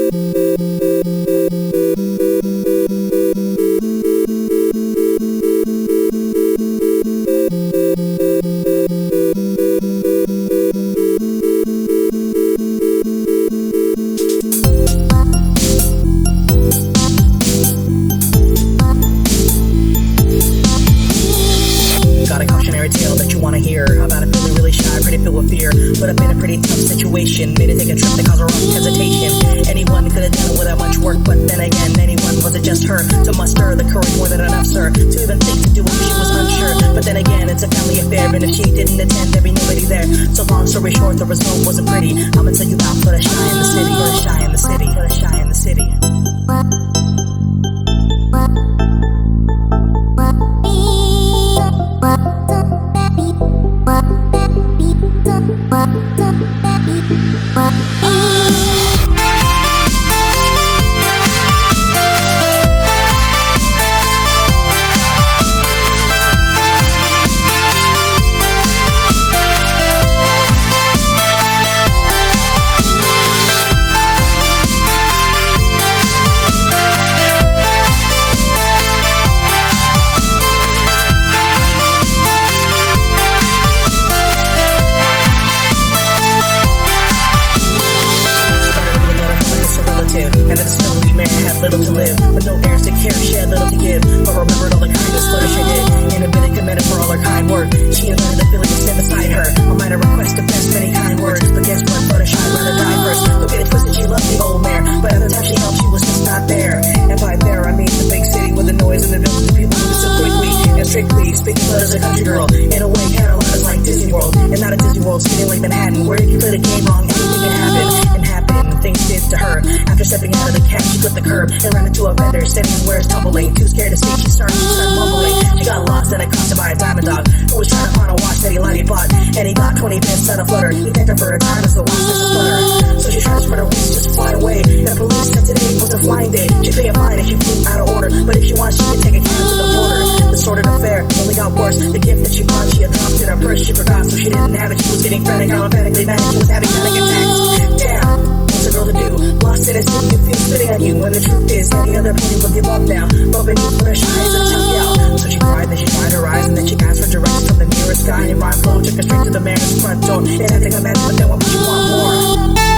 Got a cautionary tale that you wanna hear about a feeling really shy, pretty filled with fear. Put up in a pretty tough situation, made it take a trip that caused a rough hesitation. Anyone could have done it without much work, but then again, anyone, was it just her? To muster the courage more than enough, sir, to even think to do it, she was unsure. But then again, it's a family affair, and if she didn't attend, there'd be nobody there. So long story short, the result wasn't pretty. I'ma tell you about Put a Shy in the City, Put a Shy in the City, Put a Shy in the City. And it's still we may have little to live, but no heirs to care, she had little to give. But remembered all the kindness flourish she did, and a bit commended for all her kind work. She invited the feeling to stand beside her. A minor request to best many kind words, but guess what? Put a Shy rather die first. Don't get it twisted, she loved the old mare, but at the time she helped, she was just not there. And by there I mean the big city with the noise and the village, the people moving so quickly and strictly. Speaking but as a country girl, in a way Carolina is like Disney World, and not a Disney World city like Manhattan, where if you played a game wrong, anything can happen. And happen, things did to her. After stepping out of the cab, she clipped the curb and ran into a vendor standing where it's tumbling. Too scared to speak, she started mumbling. She got lost and accosted by a diamond dog who was trying to find a watch that he lightly bought, and he got 20 bits at a flutter. He thanked her for her time as the watch was a flutter. So she tried to spread her wings just to fly away. The police said today was a flying day. She couldn't fly and she flew out of order, but if she wants, she could take a cab to the border. The sordid affair only got worse. The gift that she bought, she had dropped in her purse. She forgot, so she didn't have it. She was getting frantic, panically mad. She was having panic attacks. Damn, what's a girl to do? Lost in a city, you feel spitting on you. When the truth is, any other pony will give up now. But when you put her Shy is a tough gal. So she cried, then she dried her eyes, and then she asked for directions from the nearest guy. And rhyme flow took her straight to the mayor's front door. It had to come back, but then what would you want more?